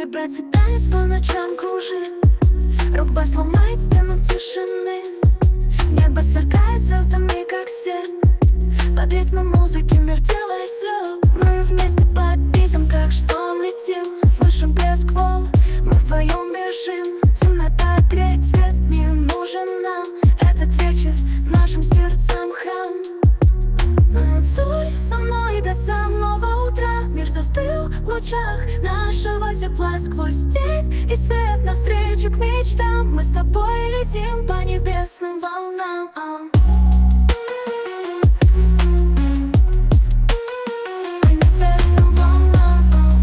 Вибрации танец по ночам кружит. Рок-бас ломает стену тишины. Небо сверкает звездами, как свет. Под ритмом музыки мир делает слет. Мы вместе под битом, как шторм летим. Слышим плеск волн, мы вдвоем бежим. Темнота греет, свет не нужен нам. Этот вечер нашим сердцам храм. Танцуй со мной до самого утра. Мир застыл в лучах нашего тепла. Сквозь тень и свет навстречу к мечтам. Мы с тобой летим по небесным волнам. По небесным волнам.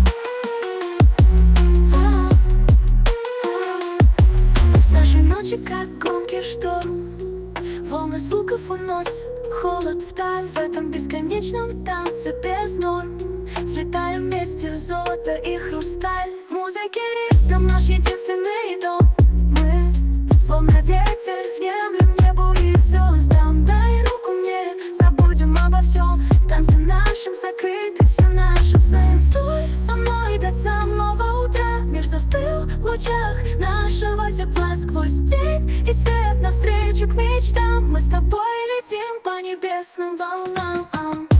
С нашей ночи, как громкий шторм, волны звуков уносят холод вдаль. В этом бесконечном танце без норм слетаем вместе в золото и хрусталь. Музыки ритм наш единственный дом. Мы словно ветер, внемлем небу и звездам. Дай руку мне, забудем обо всем. В танце нашем закрыты все наши сны. Танцуй со мной до самого утра. Мир застыл в лучах нашего тепла. Сквозь тень и свет навстречу к мечтам. Мы с тобой летим по небесным волнам.